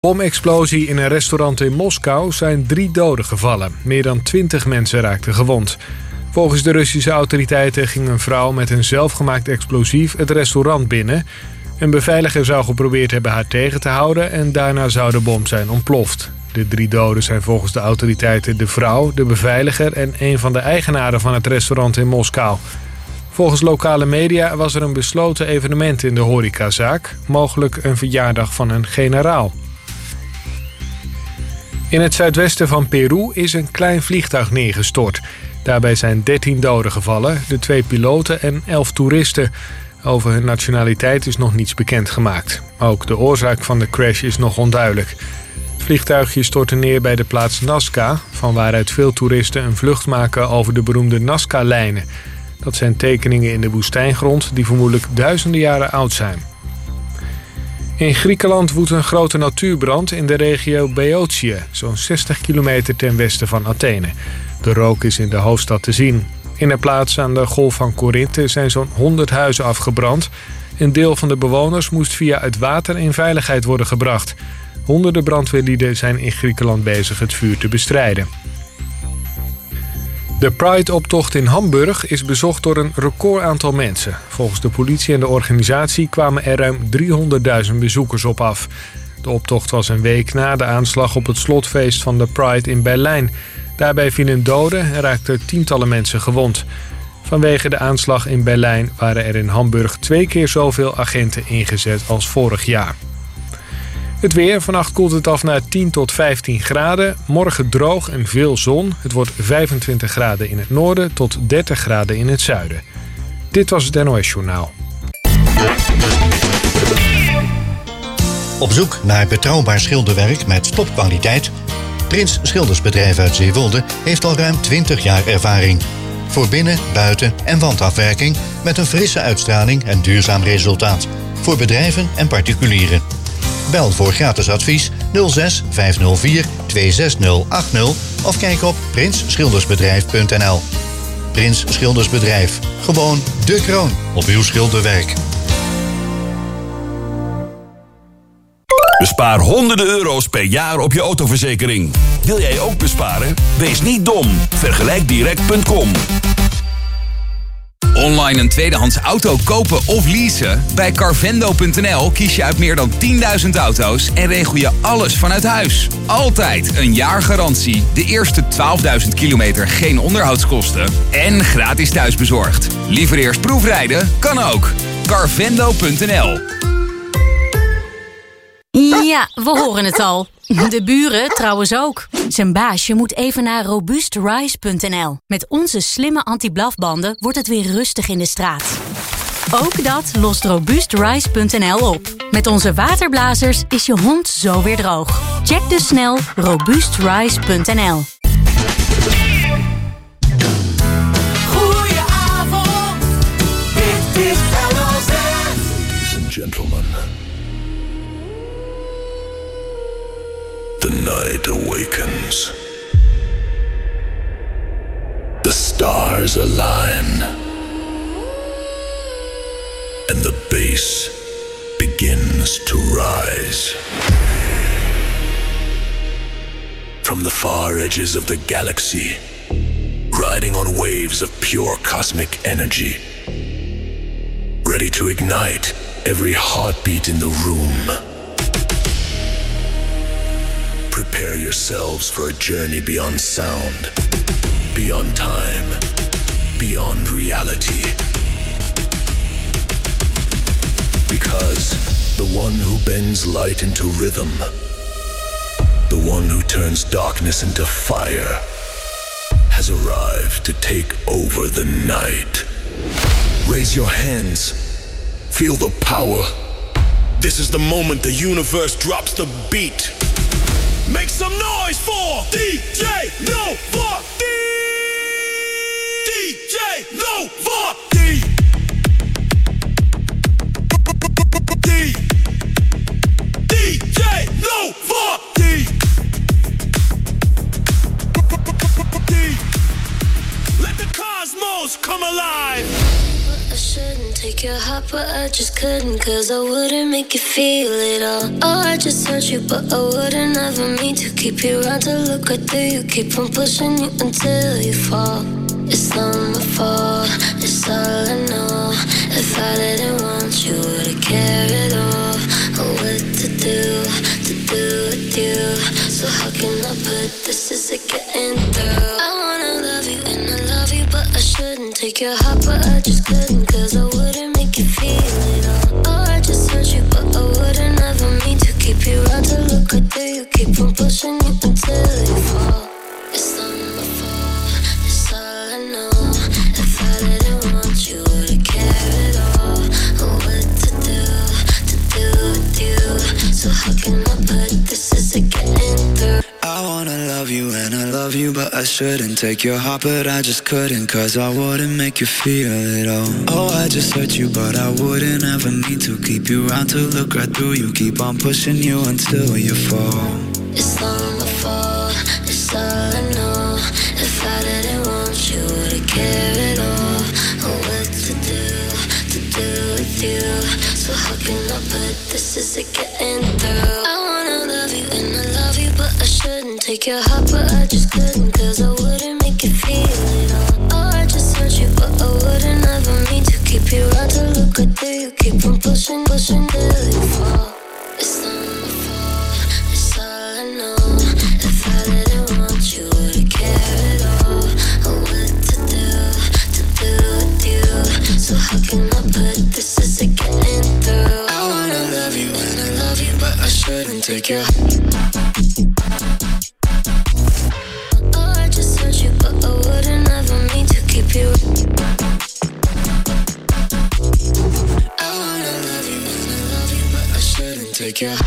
Bomexplosie in een restaurant in Moskou zijn 3 doden gevallen. Meer dan 20 mensen raakten gewond. Volgens de Russische autoriteiten ging een vrouw met een zelfgemaakt explosief het restaurant binnen. Een beveiliger zou geprobeerd hebben haar tegen te houden en daarna zou de bom zijn ontploft. De 3 doden zijn volgens de autoriteiten de vrouw, de beveiliger en een van de eigenaren van het restaurant in Moskou. Volgens lokale media was er een besloten evenement in de horecazaak, mogelijk een verjaardag van een generaal. In het zuidwesten van Peru is een klein vliegtuig neergestort. Daarbij zijn 13 doden gevallen, de 2 piloten en 11 toeristen. Over hun nationaliteit is nog niets bekendgemaakt. Ook de oorzaak van de crash is nog onduidelijk. Het vliegtuigje stortte neer bij de plaats Nazca, van waaruit veel toeristen een vlucht maken over de beroemde Nazca-lijnen. Dat zijn tekeningen in de woestijngrond die vermoedelijk duizenden jaren oud zijn. In Griekenland woedt een grote natuurbrand in de regio Boeotia, zo'n 60 kilometer ten westen van Athene. De rook is in de hoofdstad te zien. In een plaats aan de Golf van Korinthe zijn zo'n 100 huizen afgebrand. Een deel van de bewoners moest via het water in veiligheid worden gebracht. Honderden brandweerlieden zijn in Griekenland bezig het vuur te bestrijden. De Pride-optocht in Hamburg is bezocht door een record aantal mensen. Volgens de politie en de organisatie kwamen er ruim 300.000 bezoekers op af. De optocht was een week na de aanslag op het slotfeest van de Pride in Berlijn. Daarbij vielen doden en raakten tientallen mensen gewond. Vanwege de aanslag in Berlijn waren er in Hamburg 2 keer zoveel agenten ingezet als vorig jaar. Het weer. Vannacht koelt het af naar 10 tot 15 graden. Morgen droog en veel zon. Het wordt 25 graden in het noorden tot 30 graden in het zuiden. Dit was het NOS Journaal. Op zoek naar betrouwbaar schilderwerk met topkwaliteit? Prins Schildersbedrijf uit Zeewolde heeft al ruim 20 jaar ervaring. Voor binnen-, buiten- en wandafwerking met een frisse uitstraling en duurzaam resultaat. Voor bedrijven en particulieren. Bel voor gratis advies 06 504 26080 of kijk op prinsschildersbedrijf.nl. Prins Schildersbedrijf. Gewoon de kroon op uw schilderwerk. Bespaar honderden euro's per jaar op je autoverzekering. Wil jij ook besparen? Wees niet dom. Vergelijkdirect.com. Online een tweedehands auto kopen of leasen? Bij Carvendo.nl kies je uit meer dan 10.000 auto's en regel je alles vanuit huis. Altijd een jaar garantie, de eerste 12.000 kilometer geen onderhoudskosten en gratis thuisbezorgd. Liever eerst proefrijden? Kan ook. Carvendo.nl. Ja, we horen het al. De buren trouwens ook. Zijn baasje moet even naar robuustrise.nl. Met onze slimme anti-blafbanden wordt het weer rustig in de straat. Ook dat lost robuustrise.nl op. Met onze waterblazers is je hond zo weer droog. Check dus snel robuustrise.nl. Goedenavond, dit is LOZ. Ladies and gentlemen. The night awakens. The stars align. And the bass begins to rise. From the far edges of the galaxy, riding on waves of pure cosmic energy, ready to ignite every heartbeat in the room. Prepare yourselves for a journey beyond sound, beyond time, beyond reality. Because the one who bends light into rhythm, the one who turns darkness into fire, has arrived to take over the night. Raise your hands. Feel the power. This is the moment the universe drops the beat. Make some noise for DJ Novotti! DJ Novotti! DJ Novotti! Let the cosmos come alive! I shouldn't take take your heart, but I just couldn't, cause I wouldn't make you feel it all. Oh, I just hurt you, but I wouldn't ever mean to keep you around to look right through you. Keep on pushing you until you fall. It's not my fault, it's all I know. If I didn't want you, would've carried off. Oh, what to do with you. So how can I put this, is it getting through? I wanna love you and I love you, but I shouldn't take your heart, but I just couldn't, cause I wouldn't make you feel it all. Oh, I just hurt you, but I wouldn't ever mean to keep you around to look right through you. Keep on pushing you until you fall. It's not my fault, it's all I know. If I didn't want you, would've carried off. Oh, what to do with you. So how can I put this, is it getting through? I wanna love you and I love you, but I shouldn't take your heart, but I just couldn't, cause I wouldn't make you feel it all. Oh, I just hurt you, but I wouldn't ever mean to keep you around to look right through you. Keep on pushing you until you fall. It's not my fault, it's all I know. If I didn't want you, would've carried off. Oh, what to do with you. So how can I put this, is it getting through? I wanna love you and I love you, but I shouldn't take your heart, but I just couldn't, cause I wouldn't make you feel it all. Oh, I just hurt you, but I wouldn't ever mean to keep you around to look right through you. Keep on pushing till you fall. It's not my fault, it's all I know. If I didn't want you, would've carried off. Oh, what to do with you. So how can I put this, is it getting through? I wanna love you and I love you, but I shouldn't take your. Oh, I just hurt you, but I wouldn't ever mean to keep you. I wanna love you and I love you, but I shouldn't take your.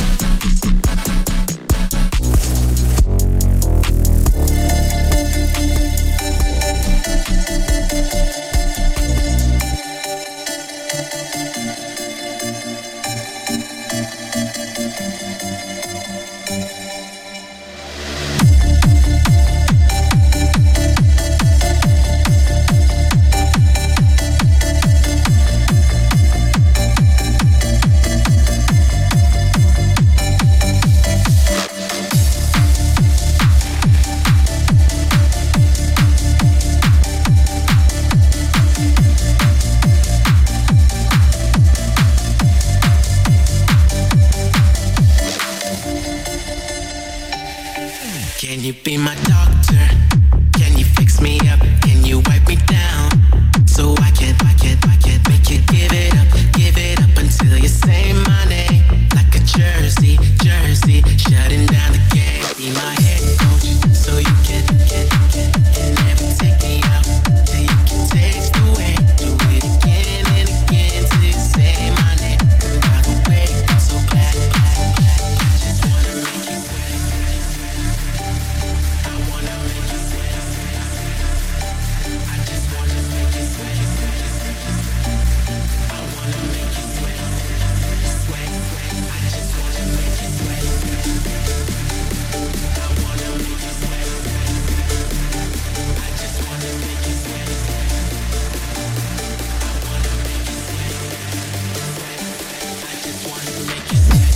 Can you be my doctor? Can you fix me up? Can you wipe me down? So I can't make you give it up until you say my name. Like a jersey, shutting down the game. Be my head coach, so you can never take me out. Till you can taste the way. Do it again and again till you say my name. By the way, I'm so glad. I just wanna make you sweat. I wanna make you sweat. I just wanna make you sweat. I wanna make you sweat. Sweat. I just wanna make you sweat. I wanna make you sweat. I just wanna make you sweat. I wanna make you sweat. I just wanna make you sweat.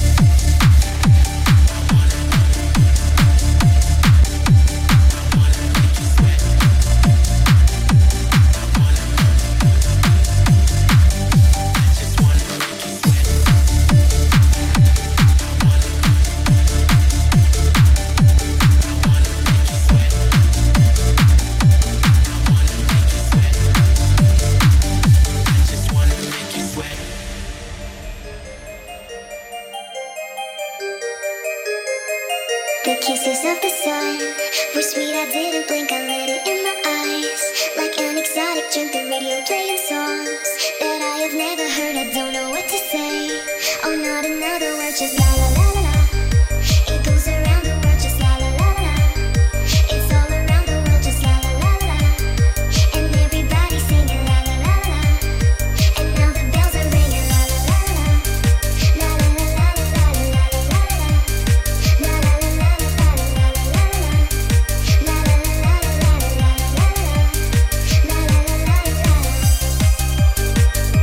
The kisses of the sun were sweet, I didn't blink, I let it in my eyes. Like an exotic drink, the radio playing songs that I have never heard, I don't know what to say. Oh, not another word, just la la la la la. It goes around the world, just la la la la la. It's all around the world, just la la la la la. And everybody's singing la la la la la. And now the bells are ringing la la la la la. La la la la la la la la la la. La la la la la la la la la la. La la la la la la la la la la. La la la la la la.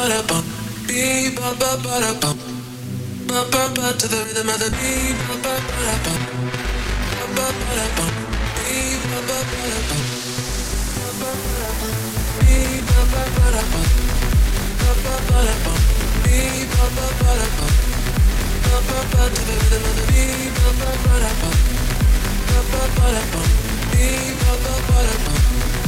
ba-da-bum, ba-ba-ba-da-bum, ba-ba-ba to the rhythm of the beat, ba-ba-ba-da-bum, ba-ba-ba-da-bum, ba-ba-ba-da-bum, ba-ba-ba-da-bum, ba-ba-ba-da-bum, ba-ba-ba-da-bum, ba-ba-ba-da-bum, ba-ba-ba to the rhythm of the beat, ba-ba-ba-da-bum, ba-ba-ba-da-bum, ba-ba-ba-da-bum,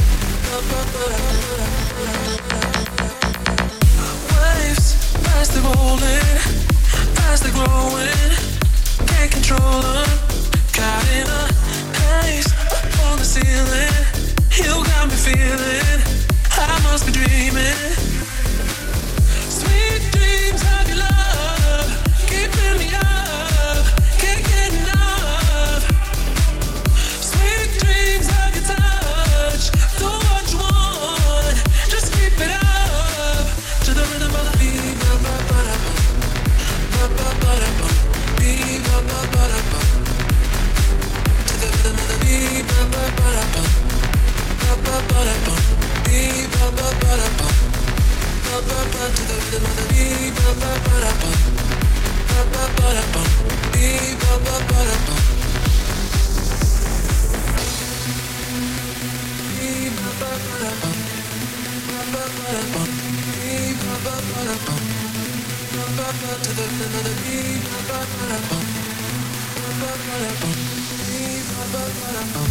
ba-ba-ba-da-bum. Waves, fast they're rolling, fast they're growing, can't control them, caught in a haze, up on the ceiling, you got me feeling, I must be dreaming, sweet dreams of your love, keeping me up, can't get enough, sweet dreams of your touch, do what you want, just keep it up, to the rhythm of the beat, ba-ba-ba-da-bum, ba-ba-ba-da-bum, ba-ba-ba-da-bum, to the rhythm of the beat, ba-ba-ba-da-bum, ba-ba-ba-da-bum, ba-ba-ba-da-bum, ba-ba-ba to the rhythm of the beat, ba-ba-ba-da-bum, ba-ba-ba-da-bum, ba-ba-ba-da-bum, ba-ba-ba-da-bum, ba-ba-ba-da-bum, ba-ba-ba-da-bum, ba-ba-ba to the rhythm of the beat, ba-ba-ba-da-bum, ba-ba-ba-da-bum, ba-ba-ba-da-bum.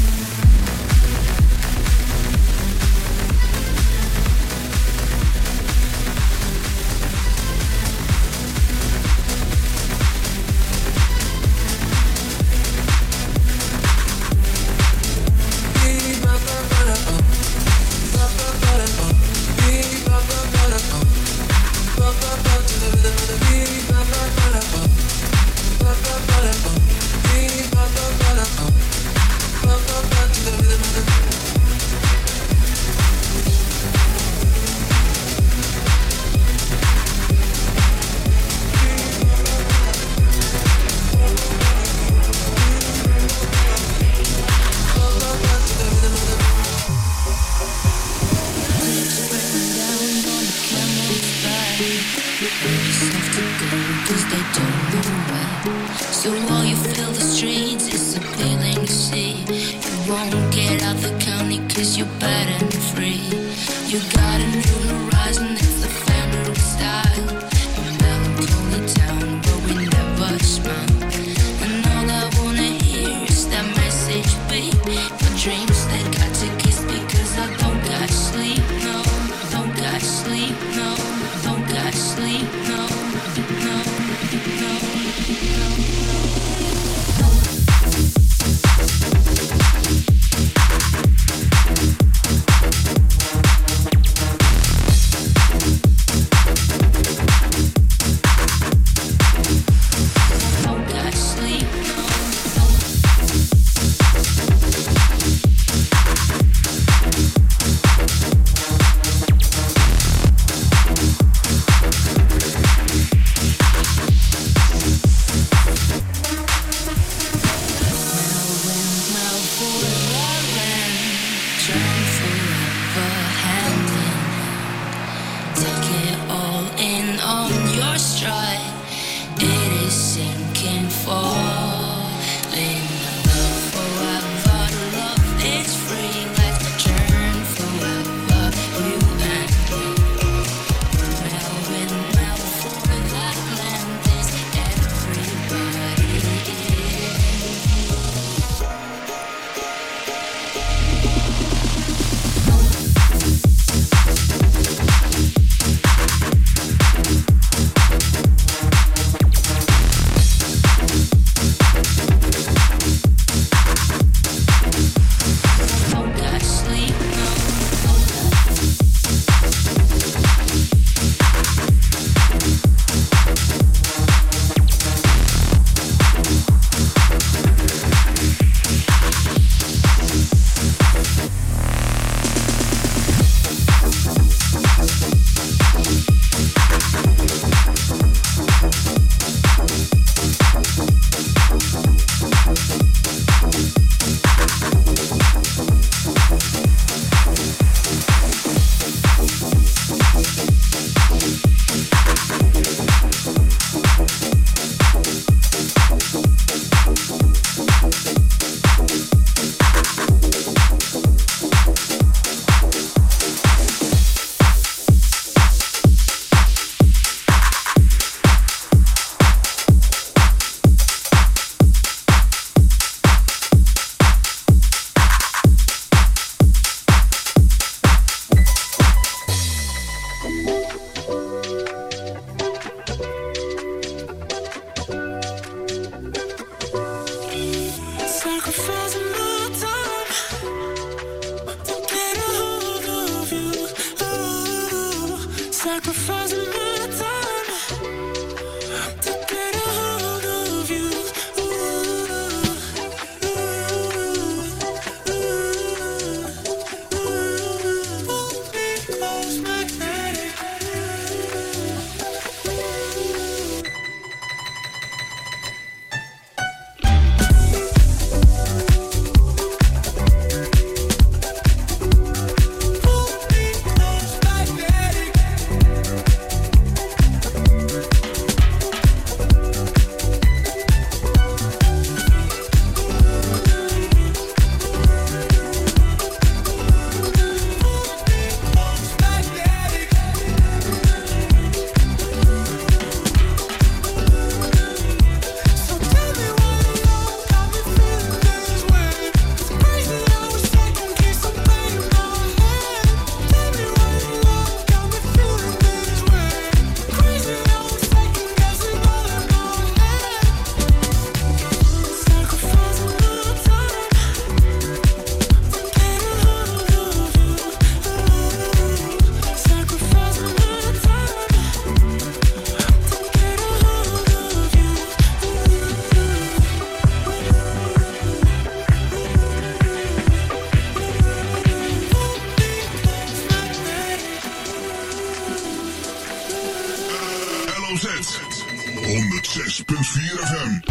106.4 FM.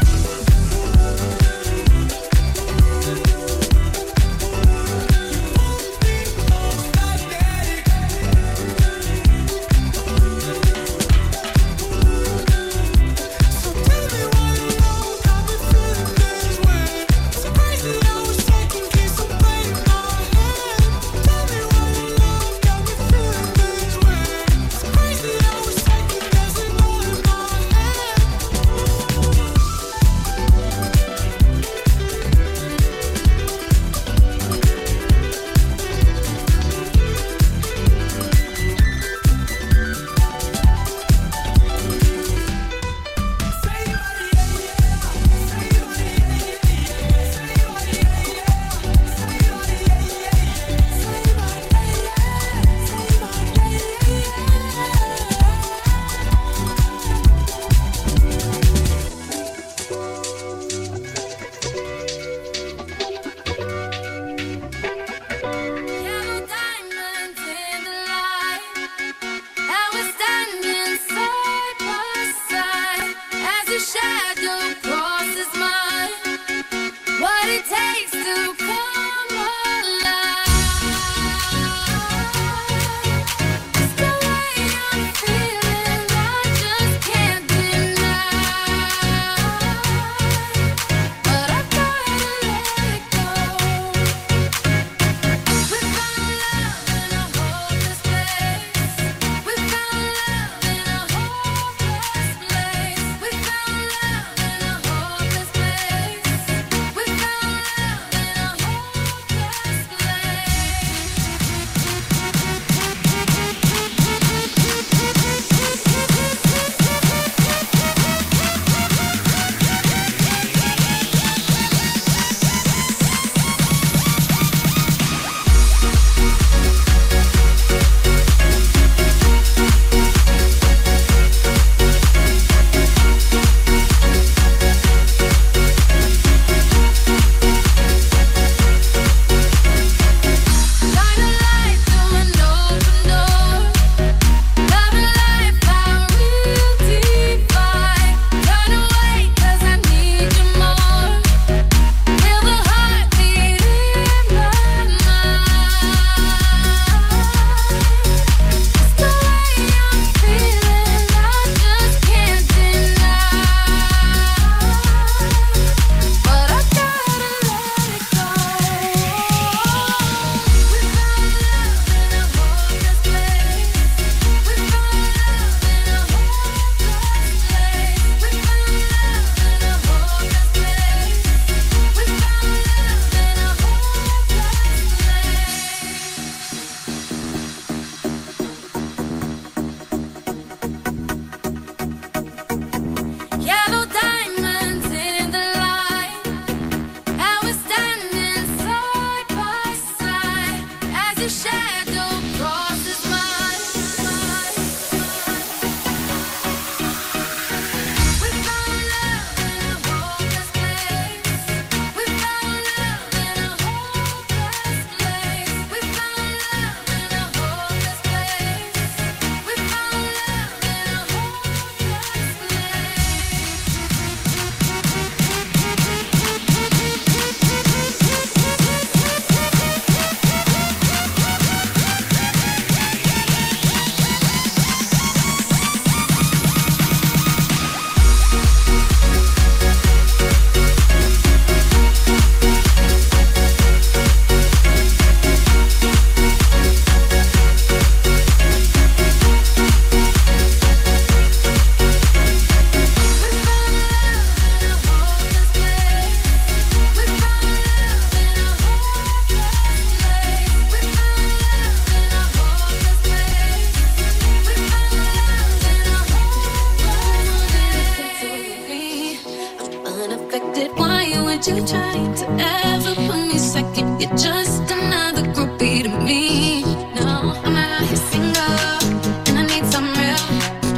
you trying to ever put me second? You're just another groupie to me. No, I'm out here single, and I need some real.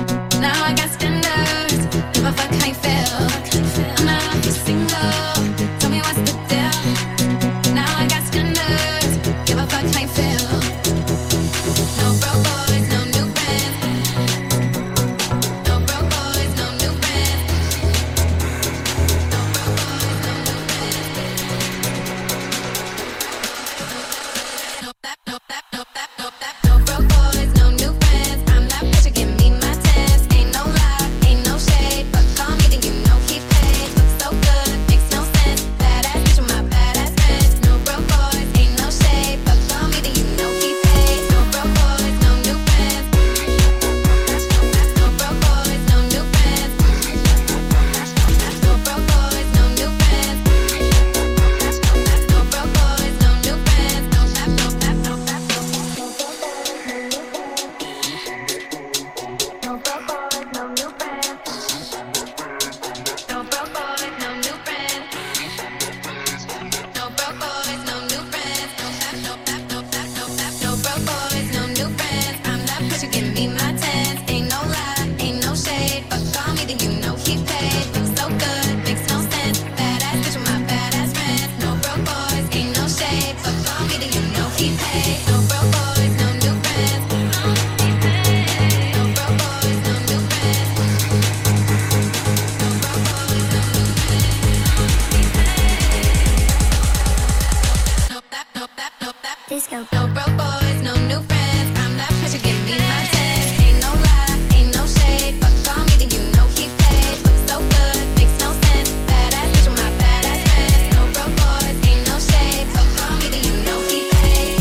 Now I got standards, if I fuck, I fail. I'm out here single, tell me what's the deal. Now I got standards, if I fuck, I fail. No broke boys, no new friends. No broke boys, no new friends. No broke boys, no new friends. I'm that pressure, give me my test. Ain't no lie, ain't no shade. Fuck on me, then you know he paid. Looks so good, makes no sense. Badass bitch with my badass friends. No broke boys, ain't no shade. Fuck on me, then you know he paid.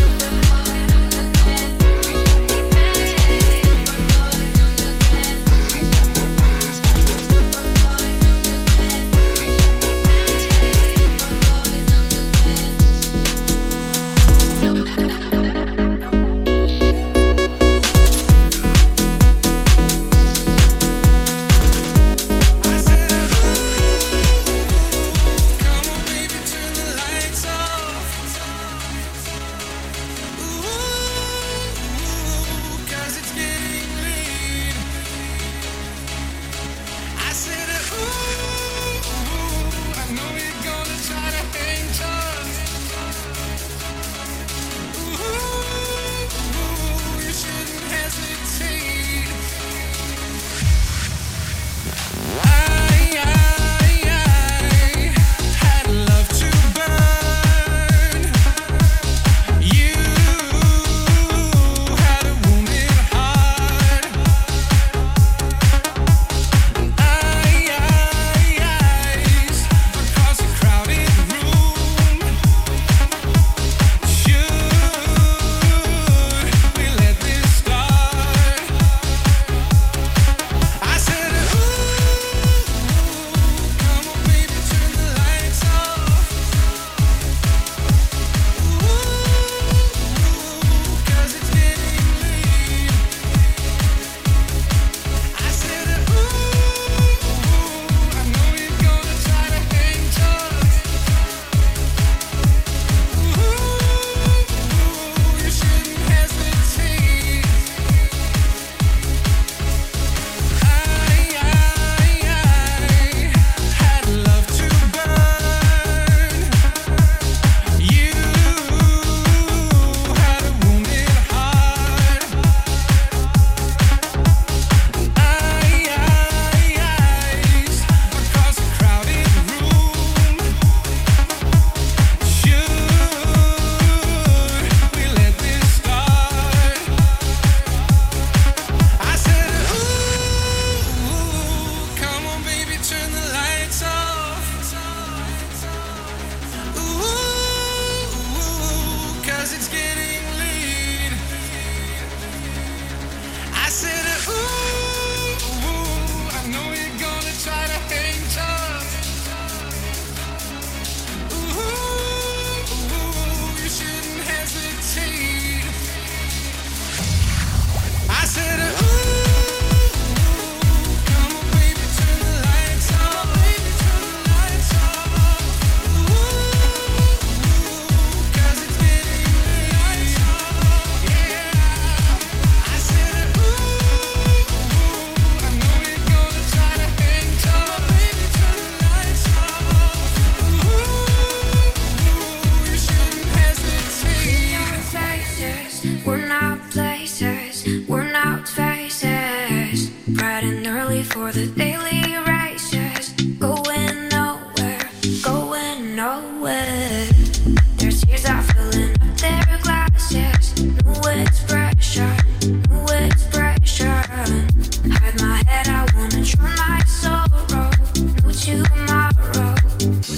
for the daily races, going nowhere, going nowhere. There's tears are filling up their glasses. No expression, no expression. Hide my head, I wanna drown my sorrow. No tomorrow, no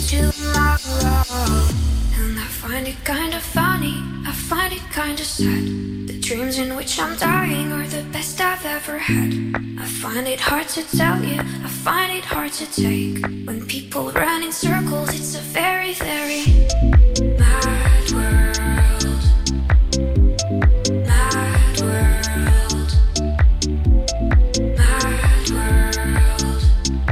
tomorrow. And I find it kinda funny, I find it kinda sad. The dreams in which I'm dying are the best I've ever had. I find it hard to tell you, I find it hard to take. When people run in circles, it's a very, very mad world. Mad world. Mad world.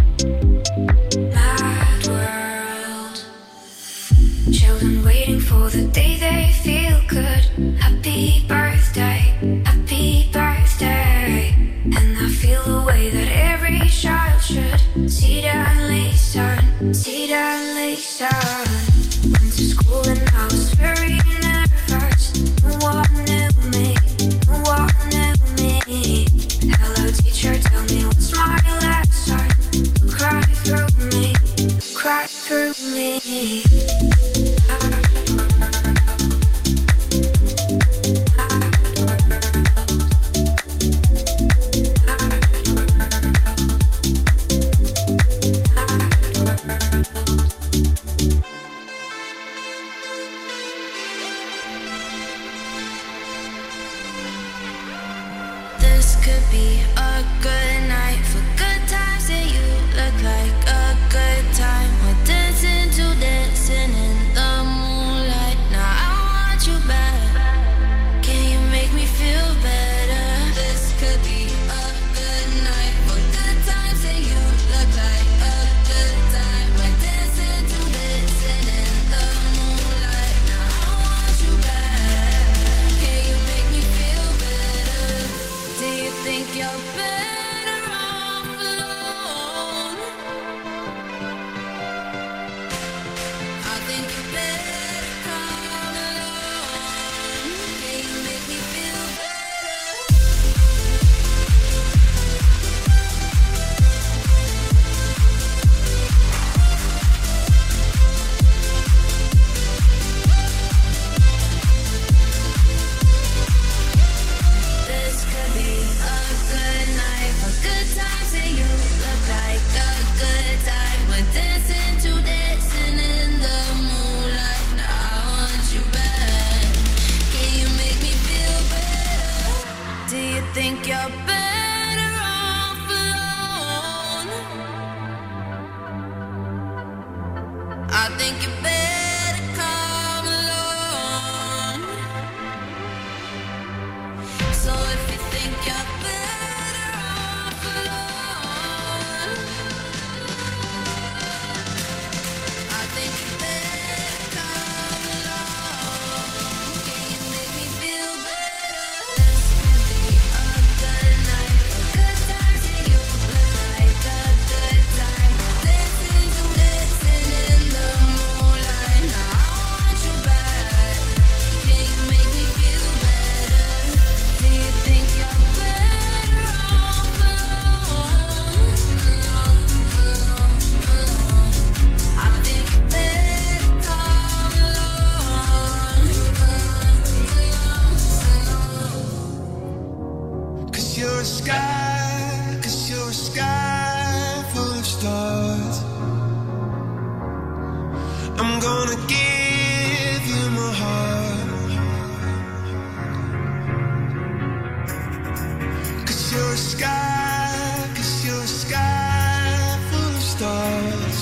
Mad world. Children waiting for the day they feel good. Happy birthday, happy birthday. And I feel the way that every child should. See that listen, see that listen. Went to school and I was very nervous. No one knew me, no one knew me. Hello teacher, tell me what's my lesson. Cry through me, cry through me. I think you better come along. So if you think you're better off alone, I think you better come along. Can you make me feel better? Let's be a good night, good times and you like a good time. Dancing to dancing in the moonlight. Now I want you back. Can you make me feel better? Do you think you're better off alone? I think you better come along. 'Cause you're a sky full of stars. I'm gonna give you my heart. 'Cause you're a sky full of stars.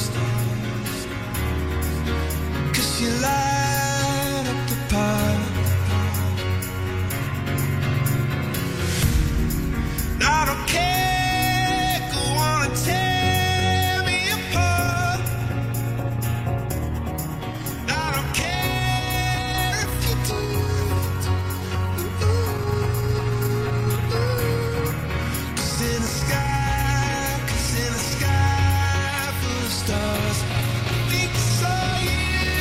'Cause you light up the path. I don't care, go on and tear me apart. I don't care if you do. 'Cause in the sky full of stars, I think I saw you.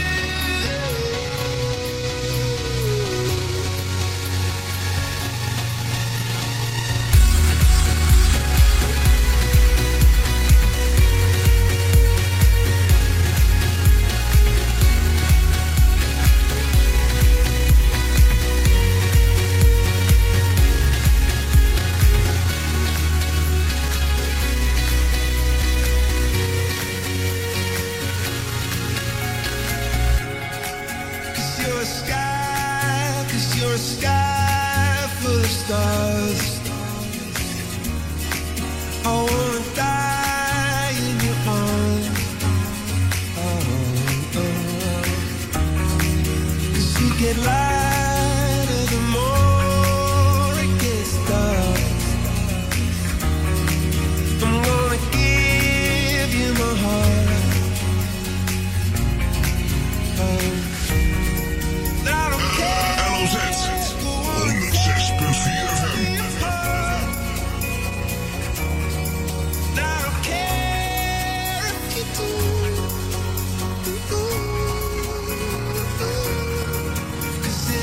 Cause you're a sky full of stars. I wanna die in your arms. Cause you get lighter the more it gets dark. I'm gonna give you my heart. LOZ 106.4 FM. Cause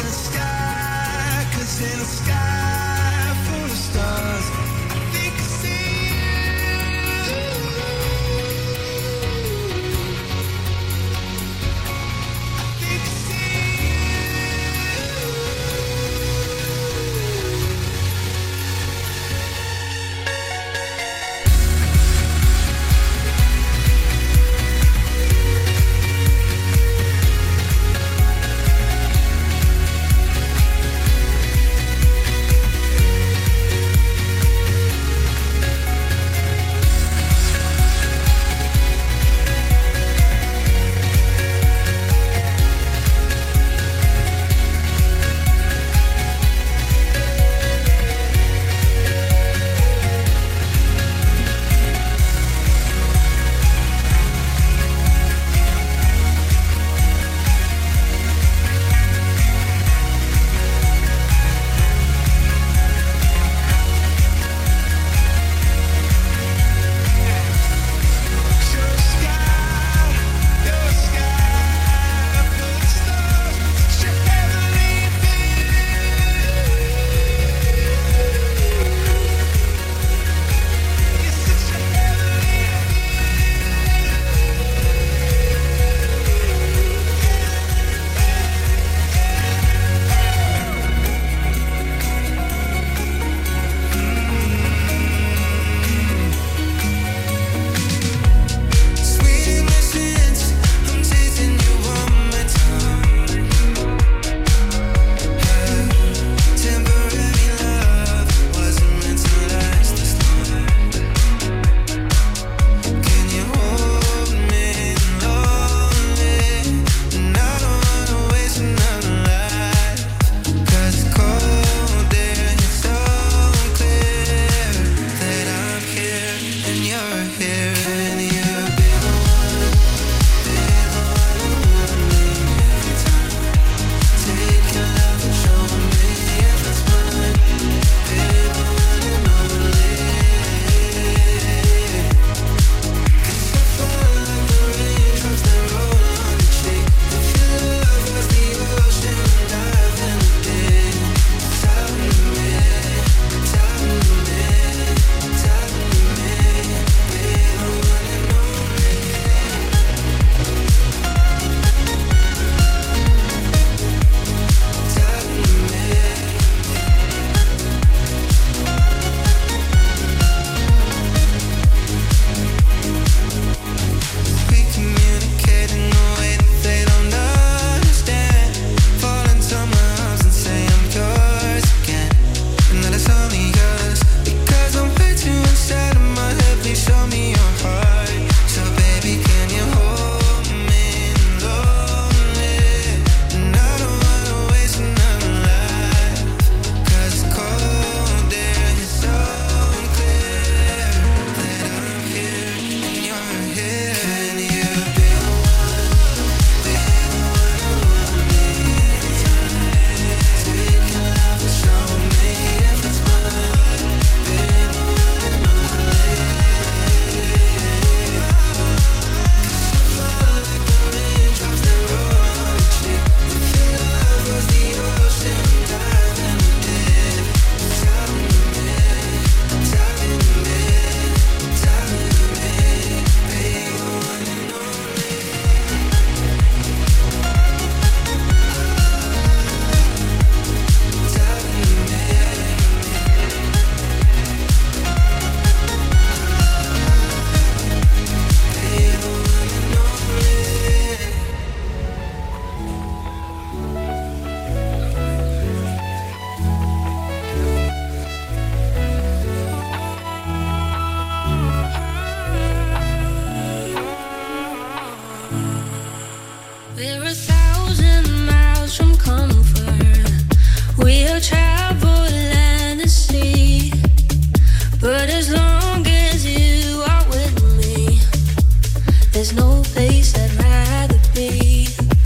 We're 1,000 miles from comfort. We'll travel land and sea. But as long as you are with me, there's no place I'd rather be.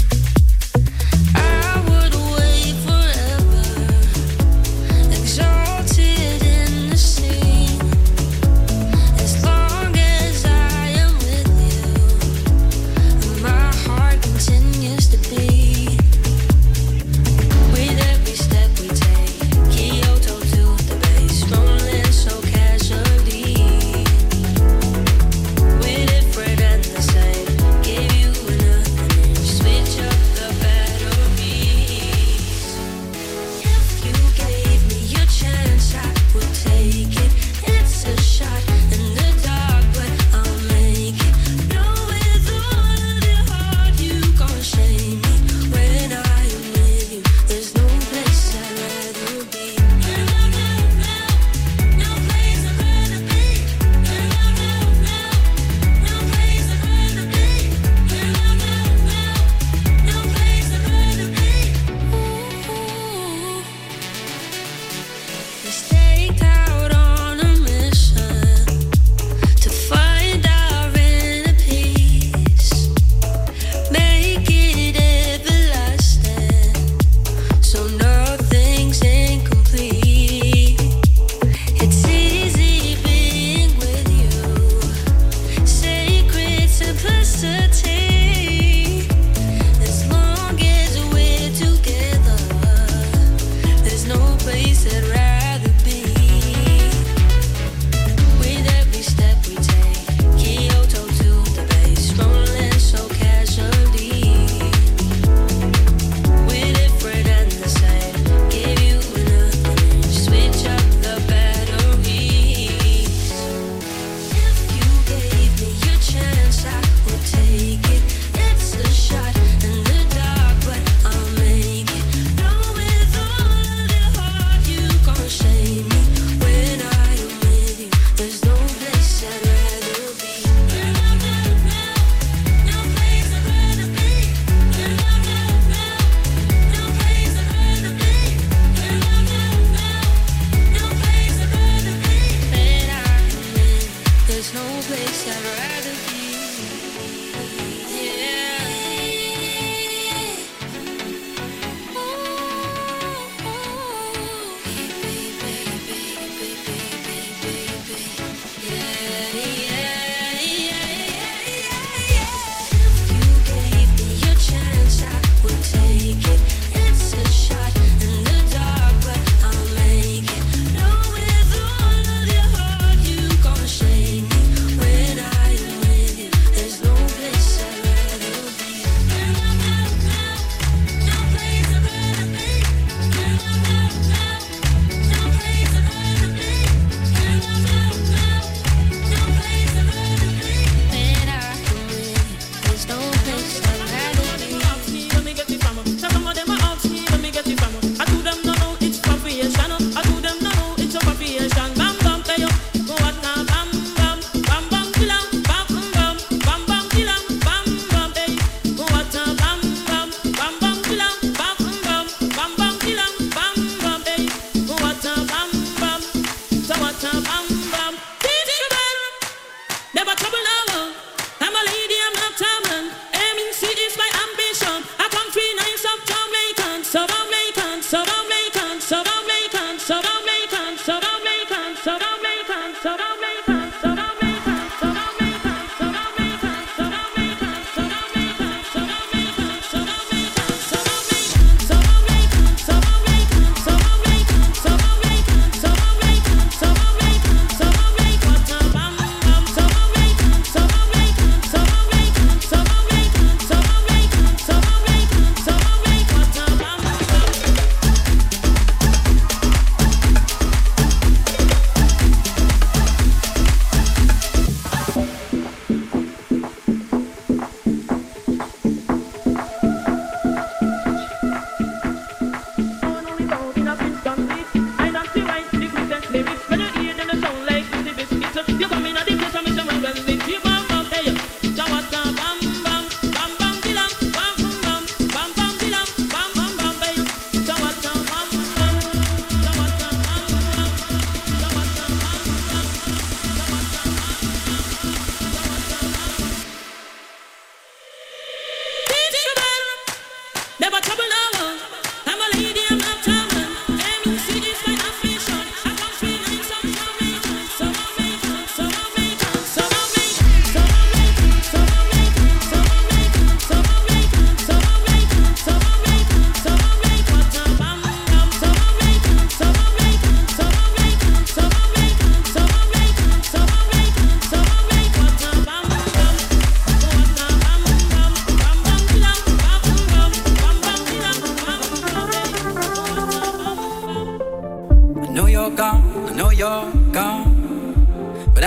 I would wait forever, exalted in the sea. As long as I am with you, my heart continues to beat.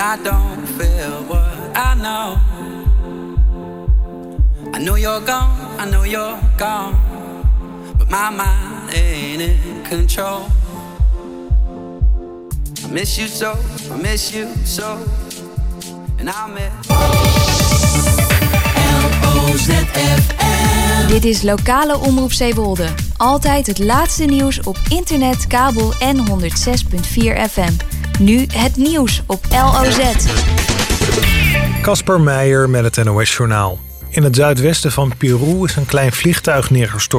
I don't feel what I know. I know you're gone, I know you're gone, but my mind ain't in control. I miss you so, I miss you so, and I'll miss LOZFM. Dit is lokale omroep Zeewolde. Altijd het laatste nieuws op internet, kabel en 106.4 FM. Nu het nieuws op LOZ. Kasper Meijer met het NOS-journaal. In het zuidwesten van Peru is een klein vliegtuig neergestort.